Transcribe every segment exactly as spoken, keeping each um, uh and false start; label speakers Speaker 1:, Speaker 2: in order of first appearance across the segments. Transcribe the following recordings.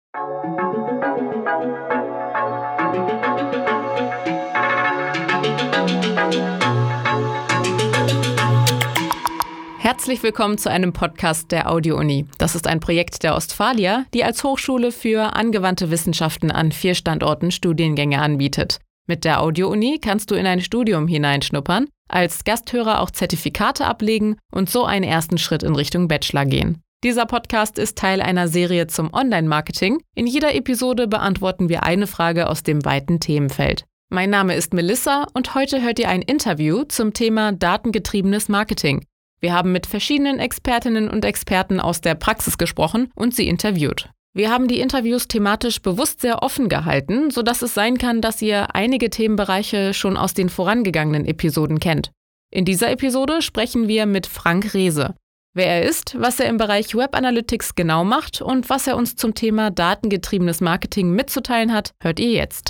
Speaker 1: Herzlich willkommen zu einem Podcast der Audio-Uni. Das ist ein Projekt der Ostfalia, die als Hochschule für angewandte Wissenschaften an vier Standorten Studiengänge anbietet. Mit der Audio-Uni kannst du in ein Studium hineinschnuppern, als Gasthörer auch Zertifikate ablegen und so einen ersten Schritt in Richtung Bachelor gehen. Dieser Podcast ist Teil einer Serie zum Online-Marketing. In jeder Episode beantworten wir eine Frage aus dem weiten Themenfeld. Mein Name ist Melissa und heute hört ihr ein Interview zum Thema datengetriebenes Marketing. Wir haben mit verschiedenen Expertinnen und Experten aus der Praxis gesprochen und sie interviewt. Wir haben die Interviews thematisch bewusst sehr offen gehalten, sodass es sein kann, dass ihr einige Themenbereiche schon aus den vorangegangenen Episoden kennt. In dieser Episode sprechen wir mit Frank Reese. Wer er ist, was er im Bereich Web Analytics genau macht und was er uns zum Thema datengetriebenes Marketing mitzuteilen hat, hört ihr jetzt.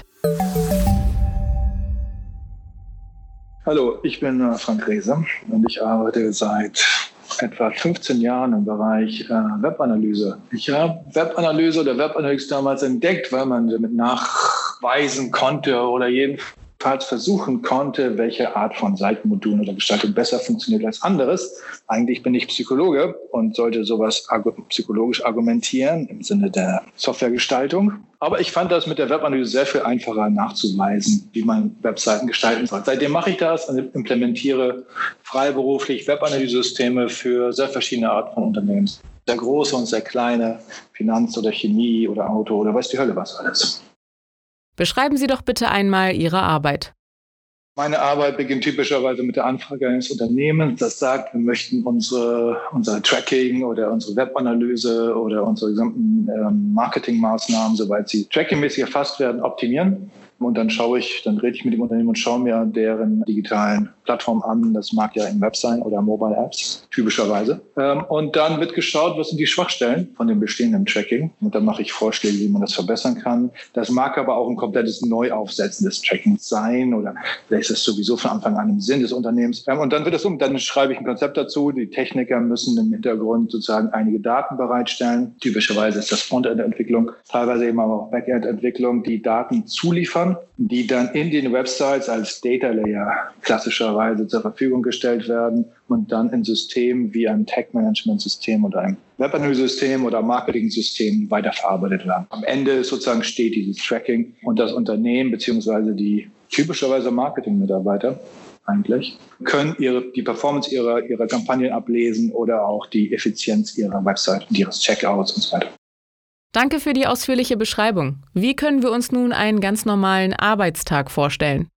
Speaker 2: Hallo, ich bin Frank Reese und ich arbeite seit etwa fünfzehn Jahren im Bereich äh, Webanalyse. Ich habe Webanalyse oder Web Analytics damals entdeckt, weil man damit nachweisen konnte oder jedenfalls versuchen konnte, welche Art von Seitenmodulen oder Gestaltung besser funktioniert als anderes. Eigentlich bin ich Psychologe und sollte sowas argu- psychologisch argumentieren im Sinne der Softwaregestaltung. Aber ich fand das mit der Webanalyse sehr viel einfacher nachzuweisen, wie man Webseiten gestalten soll. Seitdem mache ich das und implementiere freiberuflich Webanalysesysteme für sehr verschiedene Arten von Unternehmen. Sehr große und sehr kleine, Finanz oder Chemie oder Auto oder weiß die Hölle was alles.
Speaker 1: Beschreiben Sie doch bitte einmal Ihre Arbeit.
Speaker 2: Meine Arbeit beginnt typischerweise mit der Anfrage eines Unternehmens, das sagt, wir möchten unsere, unser Tracking oder unsere Webanalyse oder unsere gesamten ähm, Marketingmaßnahmen, soweit sie trackingmäßig erfasst werden, optimieren. Und dann schaue ich, dann rede ich mit dem Unternehmen und schaue mir deren digitalen Plattform an. Das mag ja im Web sein oder Mobile Apps, typischerweise. Und dann wird geschaut, was sind die Schwachstellen von dem bestehenden Tracking. Und dann mache ich Vorschläge, wie man das verbessern kann. Das mag aber auch ein komplettes Neuaufsetzen des Trackings sein oder vielleicht ist es sowieso von Anfang an im Sinn des Unternehmens. Und dann wird es um, dann schreibe ich ein Konzept dazu. Die Techniker müssen im Hintergrund sozusagen einige Daten bereitstellen. Typischerweise ist das Frontend-Entwicklung, teilweise eben aber auch Backend-Entwicklung, die Daten zuliefern, die dann in den Websites als Data Layer klassischerweise zur Verfügung gestellt werden und dann in Systemen wie einem Tag-Management-System oder einem Webanalyse-System oder Marketing-System weiterverarbeitet werden. Am Ende sozusagen steht dieses Tracking und das Unternehmen beziehungsweise die typischerweise Marketing-Mitarbeiter eigentlich können ihre, die Performance ihrer, ihrer Kampagnen ablesen oder auch die Effizienz ihrer Website und ihres Checkouts und so weiter.
Speaker 1: Danke für die ausführliche Beschreibung. Wie können wir uns nun einen ganz normalen Arbeitstag vorstellen?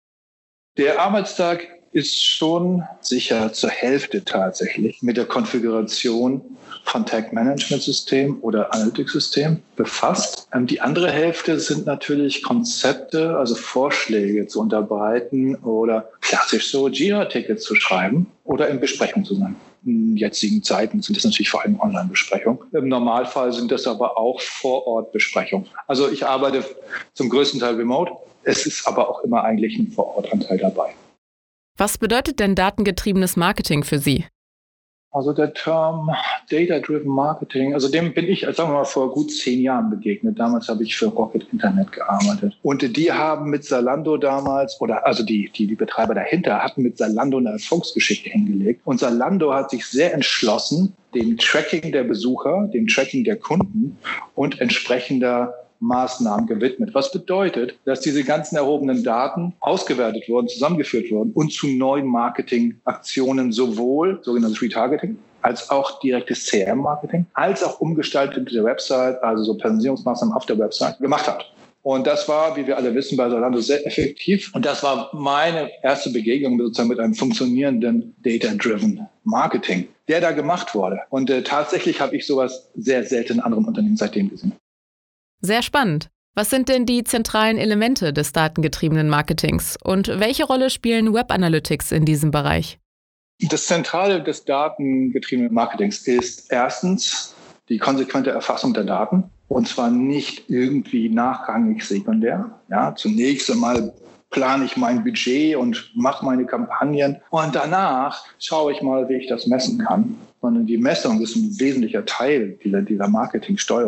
Speaker 2: Der Arbeitstag ist schon sicher zur Hälfte tatsächlich mit der Konfiguration von Tag-Management-System oder Analytics-System befasst. Die andere Hälfte sind natürlich Konzepte, also Vorschläge zu unterbreiten oder klassisch so Jira-Tickets zu schreiben oder in Besprechung zu sein. In jetzigen Zeiten sind das natürlich vor allem Online-Besprechungen. Im Normalfall sind das aber auch Vor-Ort-Besprechungen. Also ich arbeite zum größten Teil remote. Es ist aber auch immer eigentlich ein Vor-Ort-Anteil dabei.
Speaker 1: Was bedeutet denn datengetriebenes Marketing für Sie?
Speaker 2: Also der Term Data-Driven Marketing, also dem bin ich, sagen wir mal, vor gut zehn Jahren begegnet. Damals habe ich für Rocket Internet gearbeitet. Und die haben mit Zalando damals, oder also die, die, die Betreiber dahinter, hatten mit Zalando eine Erfolgsgeschichte hingelegt. Und Zalando hat sich sehr entschlossen, dem Tracking der Besucher, dem Tracking der Kunden und entsprechender Maßnahmen gewidmet. Was bedeutet, dass diese ganzen erhobenen Daten ausgewertet wurden, zusammengeführt wurden und zu neuen Marketingaktionen sowohl sogenanntes Retargeting als auch direktes C R M-Marketing, als auch umgestaltete Website, also so Personalisierungsmaßnahmen auf der Website gemacht hat. Und das war, wie wir alle wissen, bei Zalando sehr effektiv. Und das war meine erste Begegnung sozusagen mit einem funktionierenden Data-Driven Marketing, der da gemacht wurde. Und äh, tatsächlich habe ich sowas sehr selten in anderen Unternehmen seitdem gesehen.
Speaker 1: Sehr spannend. Was sind denn die zentralen Elemente des datengetriebenen Marketings und welche Rolle spielen Web Analytics in diesem Bereich?
Speaker 2: Das Zentrale des datengetriebenen Marketings ist erstens die konsequente Erfassung der Daten und zwar nicht irgendwie nachrangig sekundär. Ja, zunächst einmal plane ich mein Budget und mache meine Kampagnen und danach schaue ich mal, wie ich das messen kann. Sondern die Messung ist ein wesentlicher Teil dieser, dieser Marketingsteuerung.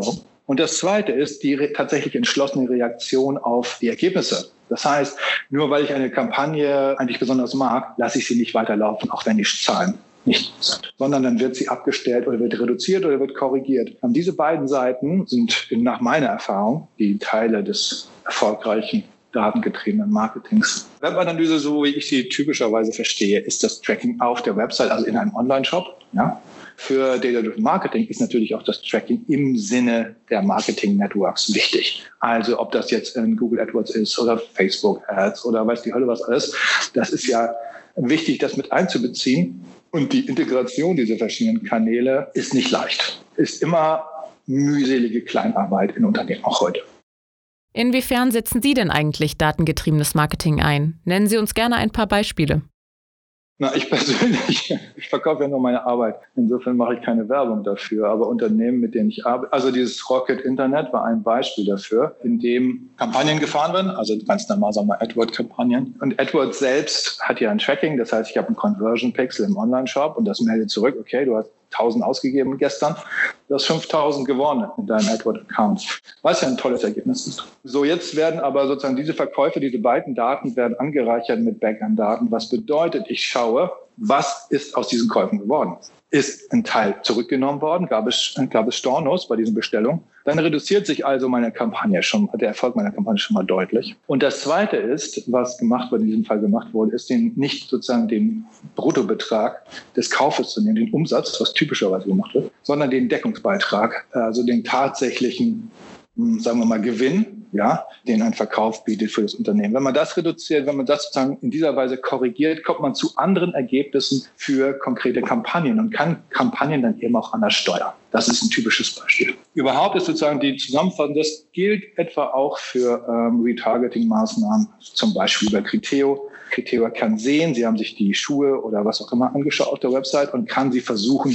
Speaker 2: Und das Zweite ist die re- tatsächlich entschlossene Reaktion auf die Ergebnisse. Das heißt, nur weil ich eine Kampagne eigentlich besonders mag, lasse ich sie nicht weiterlaufen, auch wenn die Zahlen nicht sind, sondern dann wird sie abgestellt oder wird reduziert oder wird korrigiert. Und diese beiden Seiten sind nach meiner Erfahrung die Teile des erfolgreichen datengetriebenen Marketings. Webanalyse, so wie ich sie typischerweise verstehe, ist das Tracking auf der Website, also in einem Online-Shop. Ja. Für Data-Driven Marketing ist natürlich auch das Tracking im Sinne der Marketing-Networks wichtig. Also ob das jetzt in Google AdWords ist oder Facebook Ads oder weiß die Hölle was alles, das ist ja wichtig, das mit einzubeziehen. Und die Integration dieser verschiedenen Kanäle ist nicht leicht. Ist immer mühselige Kleinarbeit in Unternehmen, auch heute.
Speaker 1: Inwiefern setzen Sie denn eigentlich datengetriebenes Marketing ein? Nennen Sie uns gerne ein paar Beispiele.
Speaker 2: Na, ich persönlich, ich verkaufe ja nur meine Arbeit. Insofern mache ich keine Werbung dafür. Aber Unternehmen, mit denen ich arbeite, also dieses Rocket Internet war ein Beispiel dafür, in dem Kampagnen gefahren werden, also ganz normal sagen wir AdWords-Kampagnen. Und AdWords selbst hat ja ein Tracking, das heißt, ich habe einen Conversion-Pixel im Online-Shop und das meldet zurück, okay, du hast tausend ausgegeben gestern, du hast fünftausend gewonnen in deinem AdWords-Account, was ja ein tolles Ergebnis ist. So, jetzt werden aber sozusagen diese Verkäufe, diese beiden Daten werden angereichert mit Backend-Daten, was bedeutet, ich schaue, was ist aus diesen Käufen geworden. Ist ein Teil zurückgenommen worden, gab es, gab es Stornos bei diesen Bestellungen. Dann reduziert sich also meine Kampagne schon, der Erfolg meiner Kampagne schon mal deutlich. Und das Zweite ist, was gemacht wurde, in diesem Fall gemacht wurde, ist den, nicht sozusagen den Bruttobetrag des Kaufes zu nehmen, den Umsatz, was typischerweise gemacht wird, sondern den Deckungsbeitrag, also den tatsächlichen, sagen wir mal, Gewinn, ja, den ein Verkauf bietet für das Unternehmen. Wenn man das reduziert, wenn man das sozusagen in dieser Weise korrigiert, kommt man zu anderen Ergebnissen für konkrete Kampagnen und kann Kampagnen dann eben auch anders steuern. Das ist ein typisches Beispiel. Überhaupt ist sozusagen die Zusammenfassung, das gilt etwa auch für ähm, Retargeting-Maßnahmen, zum Beispiel über Criteo. Criteo kann sehen, Sie haben sich die Schuhe oder was auch immer angeschaut auf der Website und kann sie versuchen,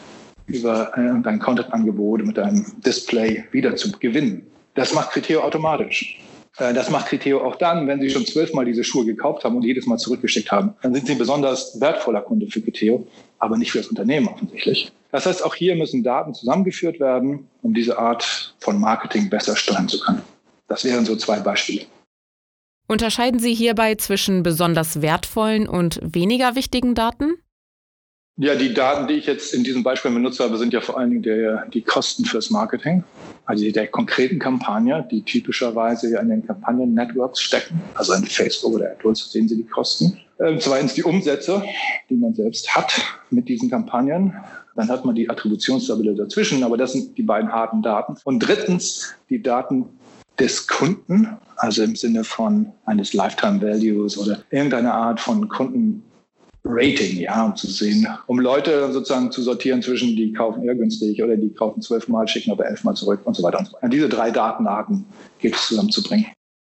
Speaker 2: über äh, dein Content-Angebot mit deinem Display wieder zu gewinnen. Das macht Criteo automatisch. Äh, das macht Criteo auch dann, wenn Sie schon zwölfmal diese Schuhe gekauft haben und jedes Mal zurückgeschickt haben. Dann sind Sie ein besonders wertvoller Kunde für Criteo, aber nicht für das Unternehmen offensichtlich. Das heißt, auch hier müssen Daten zusammengeführt werden, um diese Art von Marketing besser steuern zu können. Das wären so zwei Beispiele.
Speaker 1: Unterscheiden Sie hierbei zwischen besonders wertvollen und weniger wichtigen Daten?
Speaker 2: Ja, die Daten, die ich jetzt in diesem Beispiel benutzt habe, sind ja vor allen Dingen der, die Kosten fürs Marketing, also der konkreten Kampagne, die typischerweise ja in den Kampagnen-Networks stecken, also in Facebook oder AdWords sehen Sie die Kosten. Ähm, zweitens die Umsätze, die man selbst hat mit diesen Kampagnen. Dann hat man die Attributionstabelle dazwischen, aber das sind die beiden harten Daten. Und drittens die Daten des Kunden, also im Sinne von eines Lifetime Values oder irgendeiner Art von Kunden Rating, ja, um zu sehen, um Leute sozusagen zu sortieren zwischen, die kaufen eher günstig oder die kaufen zwölfmal, schicken aber elfmal zurück und so weiter und so weiter. Diese drei Datenarten gilt es zusammenzubringen.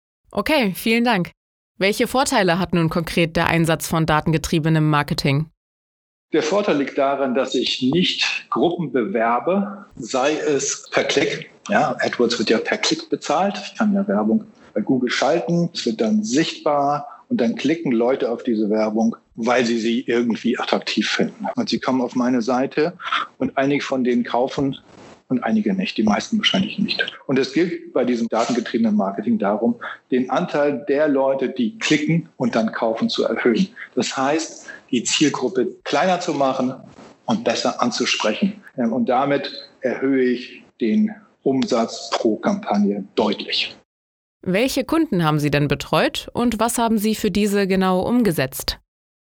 Speaker 1: Okay, vielen Dank. Welche Vorteile hat nun konkret der Einsatz von datengetriebenem Marketing?
Speaker 2: Der Vorteil liegt darin, dass ich nicht Gruppen bewerbe, sei es per Klick. Ja, AdWords wird ja per Klick bezahlt. Ich kann ja Werbung bei Google schalten. Es wird dann sichtbar. Und dann klicken Leute auf diese Werbung, weil sie sie irgendwie attraktiv finden. Und sie kommen auf meine Seite und einige von denen kaufen und einige nicht, die meisten wahrscheinlich nicht. Und es gilt bei diesem datengetriebenen Marketing darum, den Anteil der Leute, die klicken und dann kaufen, zu erhöhen. Das heißt, die Zielgruppe kleiner zu machen und besser anzusprechen. Und damit erhöhe ich den Umsatz pro Kampagne deutlich.
Speaker 1: Welche Kunden haben Sie denn betreut und was haben Sie für diese genau umgesetzt?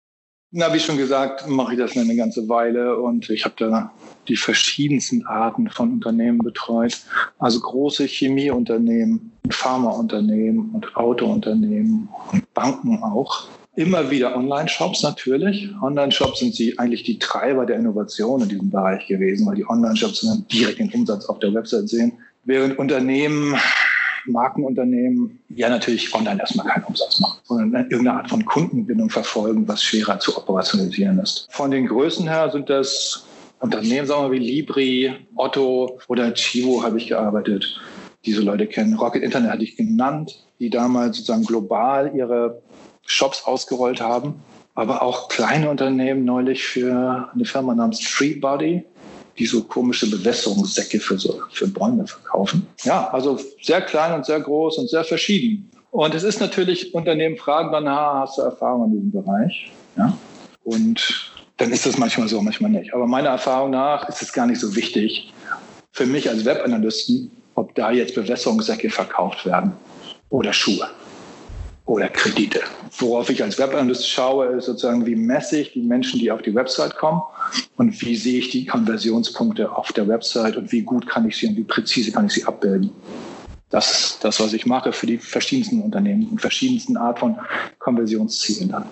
Speaker 2: Na, wie schon gesagt, mache ich das eine ganze Weile und ich habe da die verschiedensten Arten von Unternehmen betreut. Also große Chemieunternehmen, Pharmaunternehmen und Autounternehmen und Banken auch. Immer wieder Online-Shops natürlich. Online-Shops sind sie eigentlich die Treiber der Innovation in diesem Bereich gewesen, weil die Online-Shops dann direkt den Umsatz auf der Website sehen. Während Unternehmen, Markenunternehmen ja natürlich online erstmal keinen Umsatz machen, sondern irgendeine Art von Kundenbindung verfolgen, was schwerer zu operationalisieren ist. Von den Größen her sind das Unternehmen, sagen wir wie Libri, Otto oder Chivo habe ich gearbeitet. Diese Leute kennen. Rocket Internet hatte ich genannt, die damals sozusagen global ihre Shops ausgerollt haben. Aber auch kleine Unternehmen, neulich für eine Firma namens Treebody, die so komische Bewässerungssäcke für, so, für Bäume verkaufen. Ja, also sehr klein und sehr groß und sehr verschieden. Und es ist natürlich, Unternehmen fragen dann, ha, hast du Erfahrung in diesem Bereich? Ja. Und dann ist das manchmal so, manchmal nicht. Aber meiner Erfahrung nach ist es gar nicht so wichtig für mich als Webanalysten, ob da jetzt Bewässerungssäcke verkauft werden oder Schuhe oder Kredite. Worauf ich als Webanalyst schaue, ist sozusagen, wie messe ich die Menschen, die auf die Website kommen und wie sehe ich die Konversionspunkte auf der Website und wie gut kann ich sie und wie präzise kann ich sie abbilden. Das ist das, was ich mache für die verschiedensten Unternehmen und verschiedensten Art von Konversionszielen dann.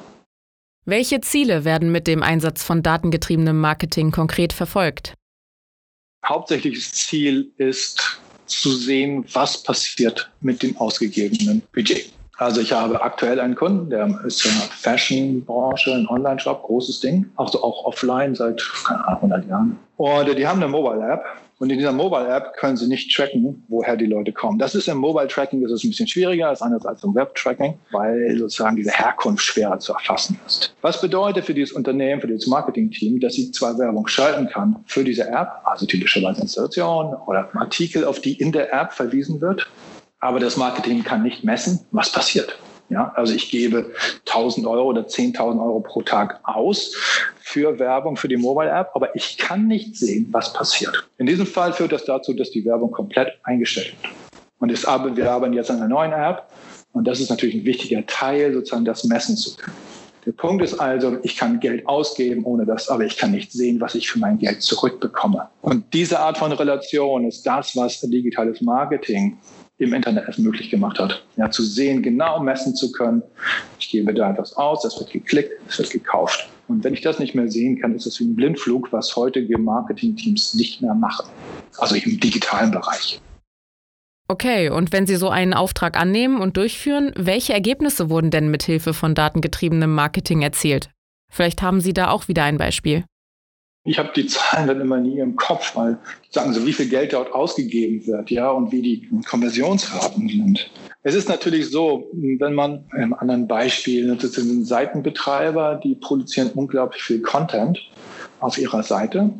Speaker 1: Welche Ziele werden mit dem Einsatz von datengetriebenem Marketing konkret verfolgt?
Speaker 2: Hauptsächliches Ziel ist zu sehen, was passiert mit dem ausgegebenen Budget. Also ich habe aktuell einen Kunden, der ist in der Fashion-Branche, ein Online-Shop, großes Ding, also auch offline seit keine Ahnung, hundert Jahren. Und die haben eine Mobile-App und in dieser Mobile-App können sie nicht tracken, woher die Leute kommen. Das ist im Mobile-Tracking das ist ein bisschen schwieriger als anders als im Web-Tracking, weil sozusagen diese Herkunft schwerer zu erfassen ist. Was bedeutet für dieses Unternehmen, für dieses Marketing-Team, dass sie zwar Werbung schalten kann für diese App, also typischerweise Installation oder Artikel, auf die in der App verwiesen wird, aber das Marketing kann nicht messen, was passiert. Ja, also ich gebe tausend Euro oder zehntausend Euro pro Tag aus für Werbung für die Mobile-App, aber ich kann nicht sehen, was passiert. In diesem Fall führt das dazu, dass die Werbung komplett eingestellt wird. Und es, wir arbeiten jetzt an einer neuen App und das ist natürlich ein wichtiger Teil, sozusagen das messen zu können. Der Punkt ist also, ich kann Geld ausgeben ohne das, aber ich kann nicht sehen, was ich für mein Geld zurückbekomme. Und diese Art von Relation ist das, was digitales Marketing im Internet erst möglich gemacht hat. Ja, zu sehen, genau messen zu können. Ich gebe da etwas aus, das wird geklickt, das wird gekauft. Und wenn ich das nicht mehr sehen kann, ist das wie ein Blindflug, was heutige Marketingteams nicht mehr machen. Also im digitalen Bereich.
Speaker 1: Okay, und wenn Sie so einen Auftrag annehmen und durchführen, welche Ergebnisse wurden denn mit Hilfe von datengetriebenem Marketing erzielt? Vielleicht haben Sie da auch wieder ein Beispiel.
Speaker 2: Ich habe die Zahlen dann immer nie im Kopf, weil sagen so, wie viel Geld dort ausgegeben wird, ja, und wie die Konversionsraten sind. Es ist natürlich so, wenn man im anderen Beispiel, das sind Seitenbetreiber, die produzieren unglaublich viel Content auf ihrer Seite.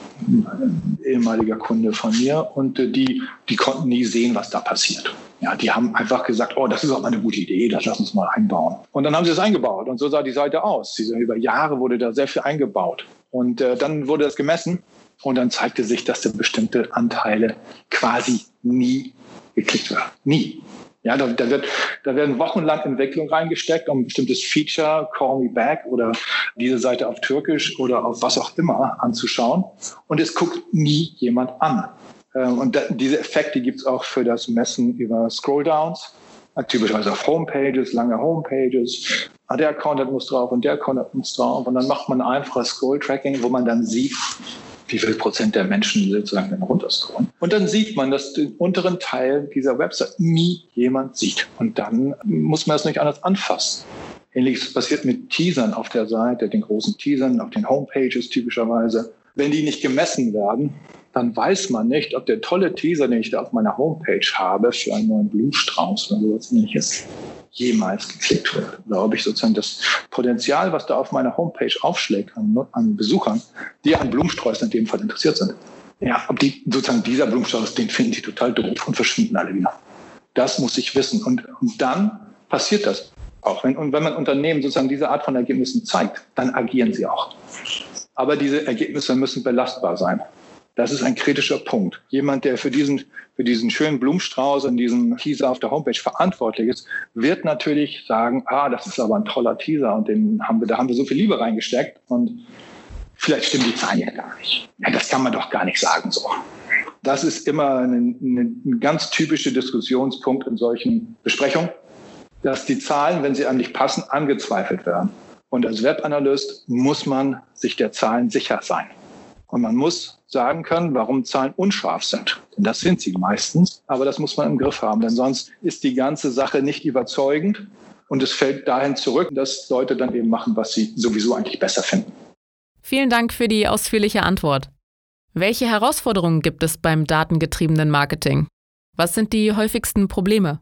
Speaker 2: Ein ehemaliger Kunde von mir und die, die konnten nie sehen, was da passiert. Ja, die haben einfach gesagt, oh, das ist auch mal eine gute Idee, das lass uns mal einbauen. Und dann haben sie es eingebaut und so sah die Seite aus. Sie, über Jahre wurde da sehr viel eingebaut. Und äh, dann wurde das gemessen und dann zeigte sich, dass da bestimmte Anteile quasi nie geklickt werden. Nie. Ja, da, da, wird, da werden wochenlang Entwicklung reingesteckt, um ein bestimmtes Feature, Call Me Back oder diese Seite auf Türkisch oder auf was auch immer anzuschauen. Und es guckt nie jemand an. Und da, diese Effekte gibt es auch für das Messen über Scrolldowns. Typischerweise auf Homepages, lange Homepages. Ah, der Content muss drauf und der Content muss drauf. Und dann macht man einfaches Scroll-Tracking, wo man dann sieht, wie viel Prozent der Menschen sozusagen dann runterscrollen. Und dann sieht man, dass den unteren Teil dieser Website nie jemand sieht. Und dann muss man das nicht anders anfassen. Ähnliches passiert mit Teasern auf der Seite, den großen Teasern auf den Homepages typischerweise. Wenn die nicht gemessen werden, dann weiß man nicht, ob der tolle Teaser, den ich da auf meiner Homepage habe, für einen neuen Blumenstrauß oder sowas Ähnliches, jemals geklickt wird. Oder ob ich sozusagen das Potenzial, was da auf meiner Homepage aufschlägt an, an Besuchern, die an Blumensträußen in dem Fall interessiert sind, ja, ob die sozusagen dieser Blumenstrauß, den finden die total doof und verschwinden alle wieder. Das muss ich wissen. Und, und dann passiert das auch. Wenn, und wenn man Unternehmen sozusagen diese Art von Ergebnissen zeigt, dann agieren sie auch. Aber diese Ergebnisse müssen belastbar sein. Das ist ein kritischer Punkt. Jemand, der für diesen, für diesen schönen Blumenstrauß und diesen Teaser auf der Homepage verantwortlich ist, wird natürlich sagen, ah, das ist aber ein toller Teaser und den haben wir, da haben wir so viel Liebe reingesteckt und vielleicht stimmen die Zahlen ja gar nicht. Ja, das kann man doch gar nicht sagen so. Das ist immer ein, ein ganz typischer Diskussionspunkt in solchen Besprechungen, dass die Zahlen, wenn sie einem nicht passen, angezweifelt werden. Und als Webanalyst muss man sich der Zahlen sicher sein. Und man muss sagen können, warum Zahlen unscharf sind. Denn das sind sie meistens, aber das muss man im Griff haben. Denn sonst ist die ganze Sache nicht überzeugend und es fällt dahin zurück, dass Leute dann eben machen, was sie sowieso eigentlich besser finden.
Speaker 1: Vielen Dank für die ausführliche Antwort. Welche Herausforderungen gibt es beim datengetriebenen Marketing? Was sind die häufigsten Probleme?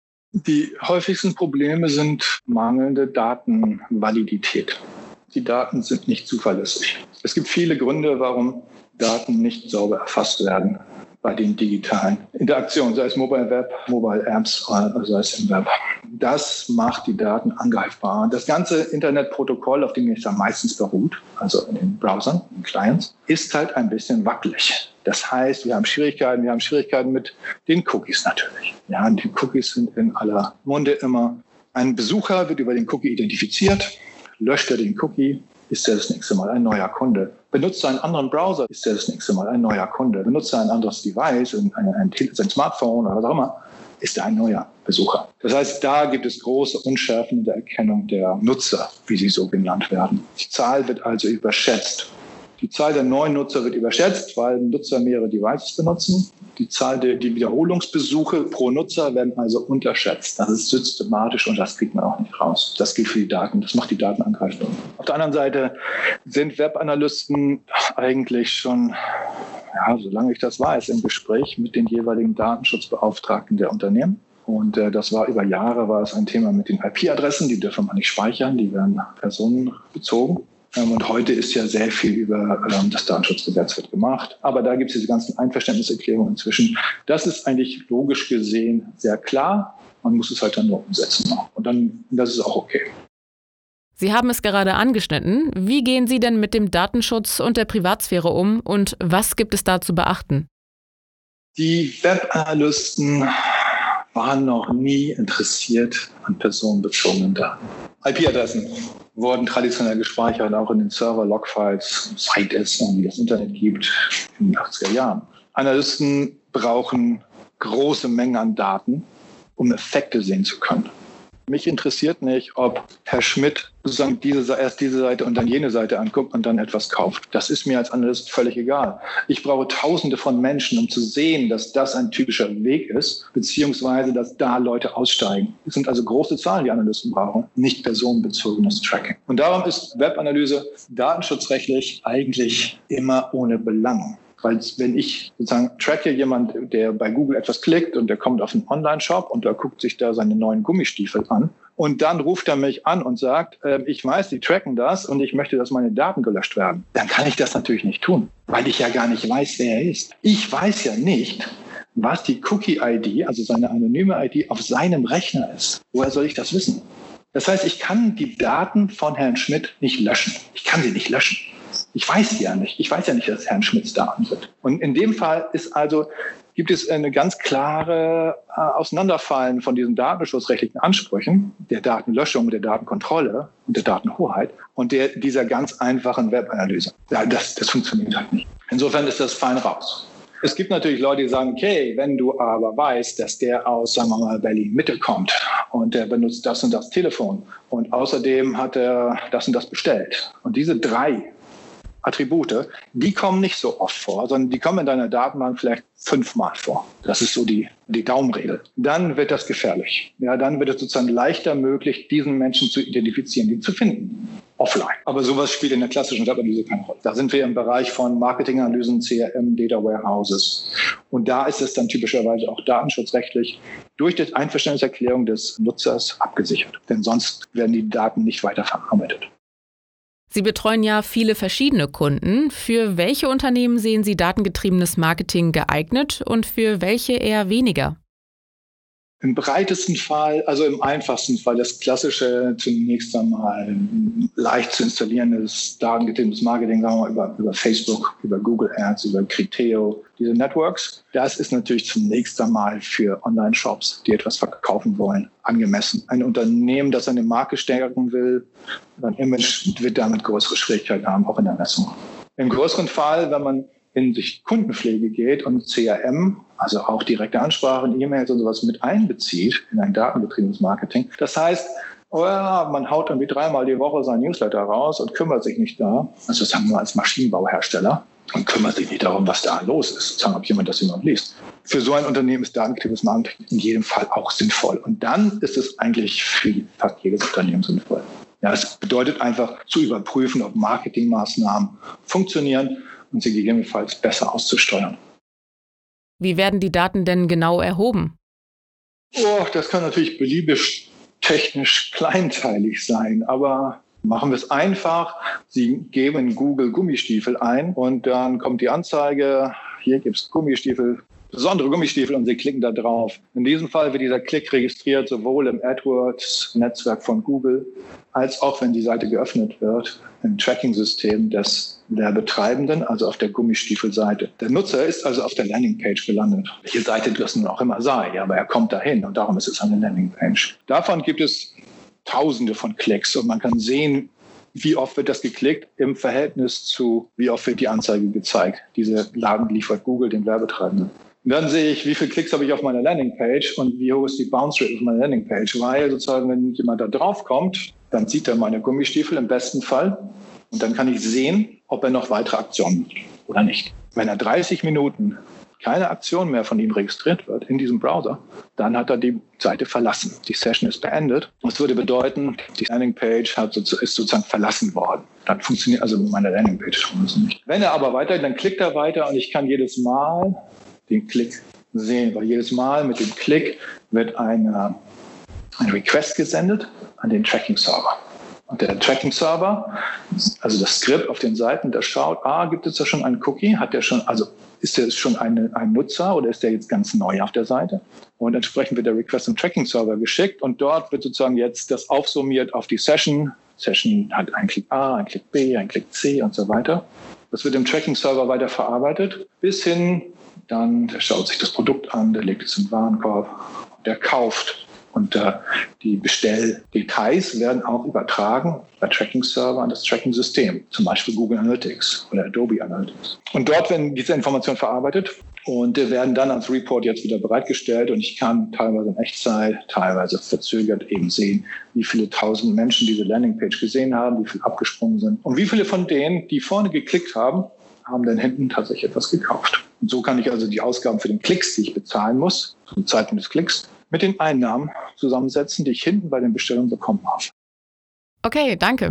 Speaker 2: Die häufigsten Probleme sind mangelnde Datenvalidität. Die Daten sind nicht zuverlässig. Es gibt viele Gründe, warum Daten nicht sauber erfasst werden bei den digitalen Interaktionen, sei es Mobile Web, Mobile Apps oder sei es im Web. Das macht die Daten angreifbar. Das ganze Internetprotokoll, auf dem es ja meistens beruht, also in den Browsern, in den Clients, ist halt ein bisschen wackelig. Das heißt, wir haben Schwierigkeiten, wir haben Schwierigkeiten mit den Cookies natürlich. Ja, die Cookies sind in aller Munde immer. Ein Besucher wird über den Cookie identifiziert, löscht er den Cookie, ist er das nächste Mal ein neuer Kunde. Benutzt er einen anderen Browser, ist er das nächste Mal ein neuer Kunde. Benutzt er ein anderes Device, ein, ein, ein, ein Smartphone oder was auch immer, ist er ein neuer Besucher. Das heißt, da gibt es große Unschärfen in der Erkennung der Nutzer, wie sie so genannt werden. Die Zahl wird also überschätzt. Die Zahl der neuen Nutzer wird überschätzt, weil Nutzer mehrere Devices benutzen. Die Zahl der die Wiederholungsbesuche pro Nutzer werden also unterschätzt. Das ist systematisch und das kriegt man auch nicht raus. Das gilt für die Daten. Das macht die Daten angreifbar. Auf der anderen Seite sind Webanalysten eigentlich schon, ja, solange ich das weiß, im Gespräch mit den jeweiligen Datenschutzbeauftragten der Unternehmen. Und äh, das war über Jahre war es ein Thema mit den I P-Adressen. Die dürfen man nicht speichern, die werden personenbezogen. Und heute ist ja sehr viel über ähm, das Datenschutzgesetz wird gemacht. Aber da gibt es diese ganzen Einverständniserklärungen inzwischen. Das ist eigentlich logisch gesehen sehr klar. Man muss es halt dann nur umsetzen. Und dann, das ist auch okay.
Speaker 1: Sie haben es gerade angeschnitten. Wie gehen Sie denn mit dem Datenschutz und der Privatsphäre um und was gibt es da zu beachten?
Speaker 2: Die Webanalysten waren noch nie interessiert an personenbezogenen Daten. I P-Adressen wurden traditionell gespeichert, auch in den Server-Logfiles, seit es irgendwie das Internet gibt, in den achtziger Jahren. Analysten brauchen große Mengen an Daten, um Effekte sehen zu können. Mich interessiert nicht, ob Herr Schmidt sozusagen diese, erst diese Seite und dann jene Seite anguckt und dann etwas kauft. Das ist mir als Analyst völlig egal. Ich brauche Tausende von Menschen, um zu sehen, dass das ein typischer Weg ist, beziehungsweise dass da Leute aussteigen. Es sind also große Zahlen, die Analysten brauchen, nicht personenbezogenes Tracking. Und darum ist Webanalyse datenschutzrechtlich eigentlich immer ohne Belang. Weil wenn ich sozusagen tracke jemand, der bei Google etwas klickt und der kommt auf einen Online-Shop und der guckt sich da seine neuen Gummistiefel an und dann ruft er mich an und sagt, äh, ich weiß, die tracken das und ich möchte, dass meine Daten gelöscht werden, dann kann ich das natürlich nicht tun, weil ich ja gar nicht weiß, wer er ist. Ich weiß ja nicht, was die Cookie-I D, also seine anonyme I D, auf seinem Rechner ist. Woher soll ich das wissen? Das heißt, ich kann die Daten von Herrn Schmidt nicht löschen. Ich kann sie nicht löschen. Ich weiß sie ja nicht. Ich weiß ja nicht, dass Herrn Schmidts Daten sind. Und in dem Fall ist also, gibt es eine ganz klare äh, Auseinanderfallen von diesen datenschutzrechtlichen Ansprüchen, der Datenlöschung, der Datenkontrolle und der Datenhoheit und der, dieser ganz einfachen Webanalyse. Ja, das, das funktioniert halt nicht. Insofern ist das fein raus. Es gibt natürlich Leute, die sagen, okay, wenn du aber weißt, dass der aus, sagen wir mal, Berlin-Mitte kommt und der benutzt das und das Telefon und außerdem hat er das und das bestellt. Und diese drei Attribute, die kommen nicht so oft vor, sondern die kommen in deiner Datenbank vielleicht fünfmal vor. Das ist so die, die Daumenregel. Dann wird das gefährlich. Ja, dann wird es sozusagen leichter möglich, diesen Menschen zu identifizieren, die zu finden. Offline. Aber sowas spielt in der klassischen Webanalyse keine Rolle. Da sind wir im Bereich von Marketinganalysen, C R M, Data Warehouses. Und da ist es dann typischerweise auch datenschutzrechtlich durch die Einverständniserklärung des Nutzers abgesichert. Denn sonst werden die Daten nicht weiter verarbeitet.
Speaker 1: Sie betreuen ja viele verschiedene Kunden. Für welche Unternehmen sehen Sie datengetriebenes Marketing geeignet und für welche eher weniger?
Speaker 2: Im breitesten Fall, also im einfachsten Fall, das klassische, zunächst einmal leicht zu installierendes datengetriebenes Marketing, sagen wir mal über, über Facebook, über Google Ads, über Criteo, diese Networks. Das ist natürlich zunächst einmal für Online-Shops, die etwas verkaufen wollen, angemessen. Ein Unternehmen, das seine Marke stärken will, sein Image, wird damit größere Schwierigkeiten haben, auch in der Messung. Im größeren Fall, wenn man in sich Kundenpflege geht und C R M, also auch direkte Ansprachen, E-Mails und sowas mit einbezieht in ein datengetriebenes Marketing. Das heißt, oh ja, man haut irgendwie dreimal die Woche sein Newsletter raus und kümmert sich nicht da, also sagen wir als Maschinenbauhersteller, und kümmert sich nicht darum, was da los ist, sozusagen, ob jemand das jemand liest. Für so ein Unternehmen ist datengetriebenes Marketing in jedem Fall auch sinnvoll. Und dann ist es eigentlich für fast jedes Unternehmen sinnvoll. Ja, es bedeutet einfach zu überprüfen, ob Marketingmaßnahmen funktionieren und sie gegebenenfalls besser auszusteuern.
Speaker 1: Wie werden die Daten denn genau erhoben?
Speaker 2: Oh, das kann natürlich beliebig technisch kleinteilig sein, aber Machen wir es einfach. Sie geben in Google Gummistiefel ein und dann kommt die Anzeige, hier gibt es Gummistiefel, besondere Gummistiefel und Sie klicken da drauf. In diesem Fall wird dieser Klick registriert, sowohl im AdWords-Netzwerk von Google, als auch, wenn die Seite geöffnet wird, im Tracking-System des Werbetreibenden, also auf der Gummistiefelseite. Der Nutzer ist also auf der Landingpage gelandet. Welche Seite das nun auch immer sei, aber er kommt dahin und darum ist es eine Landingpage. Davon gibt es Tausende von Klicks und man kann sehen, wie oft wird das geklickt im Verhältnis zu, wie oft wird die Anzeige gezeigt. Diese Laden liefert Google den Werbetreibenden. Und dann sehe ich, wie viele Klicks habe ich auf meiner Landingpage und wie hoch ist die Bounce Rate auf meiner Landingpage. Weil sozusagen, wenn jemand da drauf kommt, dann sieht er meine Gummistiefel im besten Fall und dann kann ich sehen, ob er noch weitere Aktionen macht oder nicht. Wenn er dreißig Minuten keine Aktion mehr von ihm registriert wird in diesem Browser, dann hat er die Seite verlassen. Die Session ist beendet. Das würde bedeuten, die Landingpage hat so, ist sozusagen verlassen worden. Dann funktioniert also meine Landingpage nicht. Wenn er aber weiter, dann klickt er weiter und ich kann jedes Mal den Klick sehen, weil jedes Mal mit dem Klick wird eine, ein Request gesendet an den Tracking-Server. Und der Tracking-Server, also das Skript auf den Seiten, der schaut, ah, gibt es da schon einen Cookie? Hat der schon, also ist der schon eine, ein Nutzer oder ist der jetzt ganz neu auf der Seite? Und entsprechend wird der Request zum Tracking-Server geschickt und dort wird sozusagen jetzt das aufsummiert auf die Session. Session hat einen Klick A, einen Klick B, einen Klick C und so weiter. Das wird im Tracking-Server weiter verarbeitet, bis hin, dann der schaut sich das Produkt an, der legt es in den Warenkorb, der kauft. Und äh, die Bestelldetails werden auch übertragen bei Tracking-Server an das Tracking-System, zum Beispiel Google Analytics oder Adobe Analytics. Und dort werden diese Informationen verarbeitet und äh, werden dann als Report jetzt wieder bereitgestellt. Und ich kann teilweise in Echtzeit, teilweise verzögert eben sehen, wie viele tausend Menschen diese Landingpage gesehen haben, wie viele abgesprungen sind. Und wie viele von denen, die vorne geklickt haben, haben dann hinten tatsächlich etwas gekauft. Und so kann ich also die Ausgaben für den Klicks, die ich bezahlen muss, zum Zeitpunkt des Klicks, mit den Einnahmen zusammensetzen, die ich hinten bei den Bestellungen bekommen habe.
Speaker 1: Okay, danke.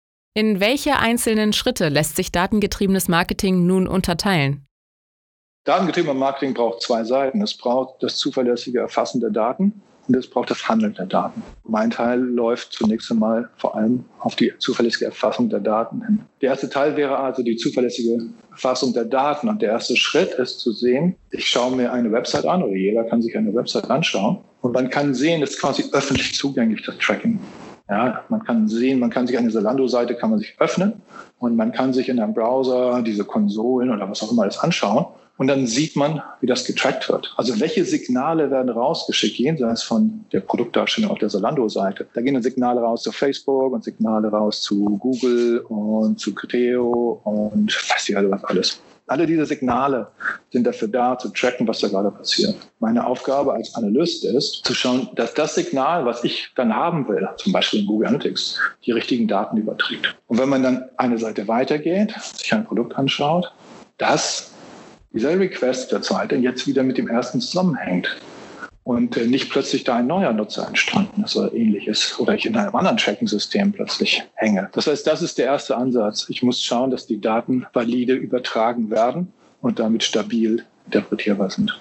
Speaker 1: In welche einzelnen Schritte lässt sich datengetriebenes Marketing nun unterteilen?
Speaker 2: Datengetriebenes Marketing braucht zwei Seiten. Es braucht das zuverlässige Erfassen der Daten und es braucht das Handeln der Daten. Mein Teil läuft zunächst einmal vor allem auf die zuverlässige Erfassung der Daten hin. Der erste Teil wäre also die zuverlässige Erfassung der Daten. Und der erste Schritt ist zu sehen, ich schaue mir eine Website an oder jeder kann sich eine Website anschauen und man kann sehen, das ist quasi öffentlich zugänglich, das Tracking. Ja, man kann sehen, man kann sich eine Zalando-Seite kann man sich öffnen und man kann sich in einem Browser diese Konsolen oder was auch immer alles anschauen. Und dann sieht man, wie das getrackt wird. Also welche Signale werden rausgeschickt, jenseits von der Produktdarstellung auf der Zalando-Seite. Da gehen dann Signale raus zu Facebook und Signale raus zu Google und zu Criteo und weiß ich also was alles. Alle diese Signale sind dafür da, zu tracken, was da gerade passiert. Meine Aufgabe als Analyst ist, zu schauen, dass das Signal, was ich dann haben will, zum Beispiel in Google Analytics, die richtigen Daten überträgt. Und wenn man dann eine Seite weitergeht, sich ein Produkt anschaut, dass dieser Request der zweite jetzt wieder mit dem ersten zusammenhängt und nicht plötzlich da ein neuer Nutzer entstanden ist oder ähnliches oder ich in einem anderen Tracking-System plötzlich hänge. Das heißt, das ist der erste Ansatz. Ich muss schauen, dass die Daten valide übertragen werden und damit stabil interpretierbar sind.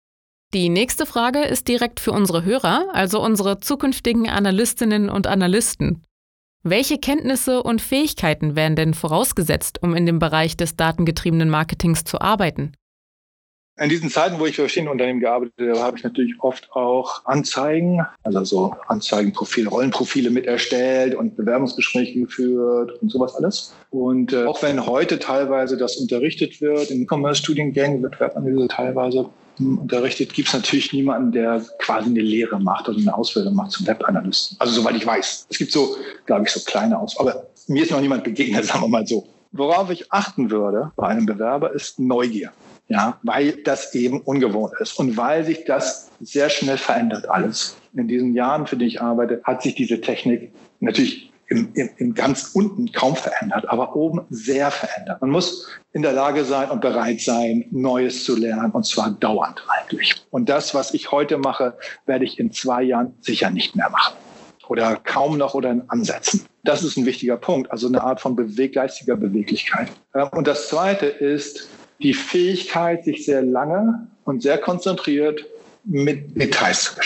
Speaker 1: Die nächste Frage ist direkt für unsere Hörer, also unsere zukünftigen Analystinnen und Analysten. Welche Kenntnisse und Fähigkeiten werden denn vorausgesetzt, um in dem Bereich des datengetriebenen Marketings zu arbeiten?
Speaker 2: In diesen Zeiten, wo ich für verschiedene Unternehmen gearbeitet habe, habe ich natürlich oft auch Anzeigen, also so Anzeigenprofile, Rollenprofile mit erstellt und Bewerbungsgespräche geführt und sowas alles. Und äh, auch wenn heute teilweise das unterrichtet wird, in E-Commerce-Studiengängen wird Webanalyse teilweise hm, unterrichtet, gibt es natürlich niemanden, der quasi eine Lehre macht oder eine Ausbildung macht zum Webanalysten. Also soweit ich weiß. Es gibt so, glaube ich, so kleine Aus. Aber mir ist noch niemand begegnet, sagen wir mal so. Worauf ich achten würde bei einem Bewerber ist Neugier. Ja, weil das eben ungewohnt ist und weil sich das sehr schnell verändert alles. In diesen Jahren, für die ich arbeite, hat sich diese Technik natürlich im, im, im ganz unten kaum verändert, aber oben sehr verändert. Man muss in der Lage sein und bereit sein, Neues zu lernen, und zwar dauernd eigentlich. Und das, was ich heute mache, werde ich in zwei Jahren sicher nicht mehr machen. Oder kaum noch oder in Ansätzen. Das ist ein wichtiger Punkt, also eine Art von beweg- geistiger Beweglichkeit. Und das Zweite ist die Fähigkeit, sich sehr lange und sehr konzentriert mit Details zu beschäftigen.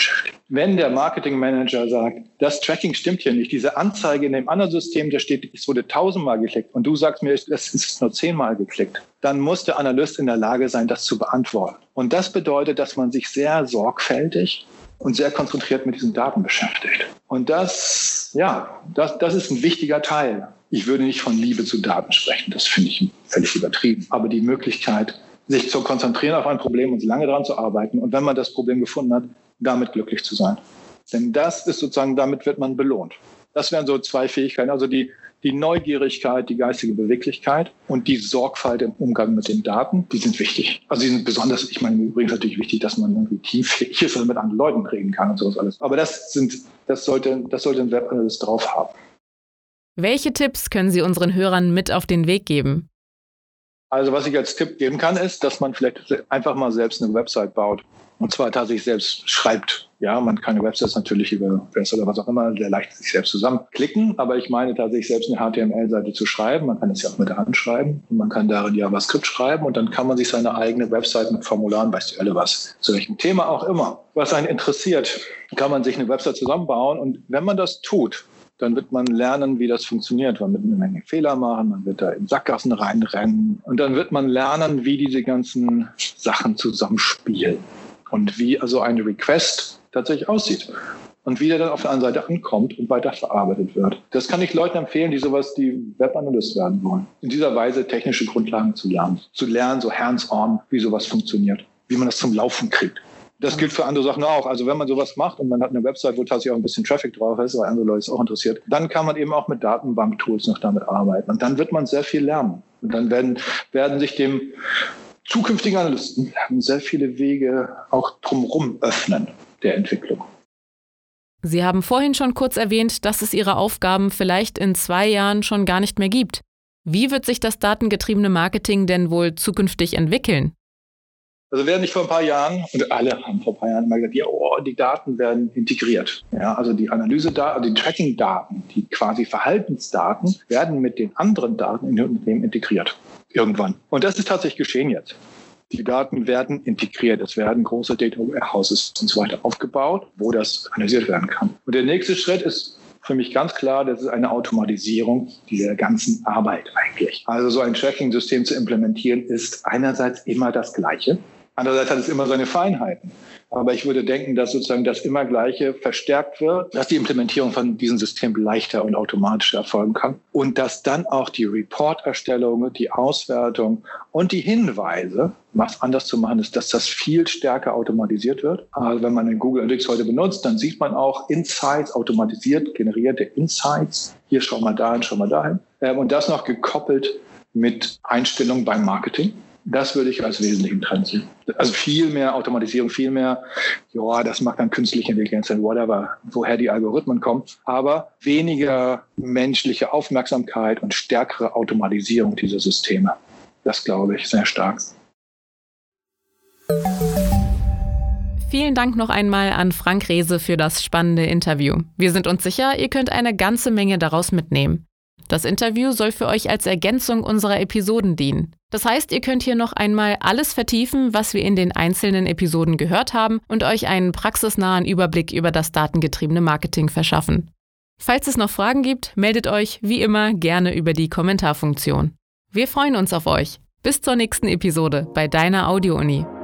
Speaker 2: Wenn der Marketingmanager sagt, das Tracking stimmt hier nicht, diese Anzeige in dem anderen System, da steht, es wurde tausendmal geklickt und du sagst mir, es ist nur zehnmal geklickt, dann muss der Analyst in der Lage sein, das zu beantworten. Und das bedeutet, dass man sich sehr sorgfältig und sehr konzentriert mit diesen Daten beschäftigt. Und das, ja, das, das ist ein wichtiger Teil. Ich würde nicht von Liebe zu Daten sprechen, das finde ich völlig übertrieben. Aber die Möglichkeit, sich zu konzentrieren auf ein Problem und lange daran zu arbeiten und wenn man das Problem gefunden hat, damit glücklich zu sein. Denn das ist sozusagen, damit wird man belohnt. Das wären so zwei Fähigkeiten, also die, die Neugierigkeit, die geistige Beweglichkeit und die Sorgfalt im Umgang mit den Daten, die sind wichtig. Also die sind besonders, ich meine übrigens natürlich wichtig, dass man irgendwie teamfähig ist und mit anderen Leuten reden kann und sowas alles. Aber das sind, das sollte, das sollte ein Webanalyst drauf haben.
Speaker 1: Welche Tipps können Sie unseren Hörern mit auf den Weg geben?
Speaker 2: Also was ich als Tipp geben kann, ist, dass man vielleicht einfach mal selbst eine Website baut. Und zwar tatsächlich selbst schreibt. Ja, man kann eine Website natürlich über WordPress oder was auch immer sehr leicht sich selbst zusammenklicken. Aber ich meine tatsächlich selbst eine H T M L-Seite zu schreiben. Man kann es ja auch mit der Hand schreiben. Und man kann darin JavaScript schreiben. Und dann kann man sich seine eigene Website mit Formularen, weißt du alle was, zu welchem Thema auch immer, was einen interessiert, kann man sich eine Website zusammenbauen. Und wenn man das tut, dann wird man lernen, wie das funktioniert. Man wird eine Menge Fehler machen, man wird da in Sackgassen reinrennen. Und dann wird man lernen, wie diese ganzen Sachen zusammenspielen. Und wie also ein Request tatsächlich aussieht. Und wie der dann auf der anderen Seite ankommt und weiterverarbeitet wird. Das kann ich Leuten empfehlen, die sowas, die Webanalyst werden wollen. In dieser Weise technische Grundlagen zu lernen. Zu lernen, so hands-on, wie sowas funktioniert. Wie man das zum Laufen kriegt. Das gilt für andere Sachen auch. Also wenn man sowas macht und man hat eine Website, wo tatsächlich auch ein bisschen Traffic drauf ist, weil andere Leute es auch interessiert, dann kann man eben auch mit Datenbank-Tools noch damit arbeiten. Und dann wird man sehr viel lernen. Und dann werden, werden sich dem zukünftigen Analysten sehr viele Wege auch drumherum öffnen der Entwicklung.
Speaker 1: Sie haben vorhin schon kurz erwähnt, dass es Ihre Aufgaben vielleicht in zwei Jahren schon gar nicht mehr gibt. Wie wird sich das datengetriebene Marketing denn wohl zukünftig entwickeln?
Speaker 2: Also während ich vor ein paar Jahren, und alle haben vor ein paar Jahren immer gesagt, ja, oh, die Daten werden integriert. Ja, also die Analysedaten, die Tracking-Daten, die quasi Verhaltensdaten werden mit den anderen Daten in den Unternehmen integriert. Irgendwann. Und das ist tatsächlich geschehen jetzt. Die Daten werden integriert. Es werden große Data Warehouses und so weiter aufgebaut, wo das analysiert werden kann. Und der nächste Schritt ist für mich ganz klar, das ist eine Automatisierung dieser ganzen Arbeit eigentlich. Also so ein Tracking-System zu implementieren, ist einerseits immer das Gleiche. Andererseits hat es immer seine Feinheiten. Aber ich würde denken, dass sozusagen das immer Gleiche verstärkt wird, dass die Implementierung von diesem System leichter und automatischer erfolgen kann und dass dann auch die Report-Erstellung, die Auswertung und die Hinweise, was anders zu machen ist, dass das viel stärker automatisiert wird. Also wenn man den Google Analytics heute benutzt, dann sieht man auch Insights, automatisiert generierte Insights. Hier schau mal dahin, schau mal dahin. Und das noch gekoppelt mit Einstellungen beim Marketing. Das würde ich als wesentlichen Trend sehen. Also viel mehr Automatisierung, viel mehr, ja, das macht dann künstliche Intelligenz und whatever, woher die Algorithmen kommen. Aber weniger menschliche Aufmerksamkeit und stärkere Automatisierung dieser Systeme. Das glaube ich sehr stark.
Speaker 1: Vielen Dank noch einmal an Frank Rehse für das spannende Interview. Wir sind uns sicher, ihr könnt eine ganze Menge daraus mitnehmen. Das Interview soll für euch als Ergänzung unserer Episoden dienen. Das heißt, ihr könnt hier noch einmal alles vertiefen, was wir in den einzelnen Episoden gehört haben und euch einen praxisnahen Überblick über das datengetriebene Marketing verschaffen. Falls es noch Fragen gibt, meldet euch wie immer gerne über die Kommentarfunktion. Wir freuen uns auf euch. Bis zur nächsten Episode bei deiner Audio-Uni.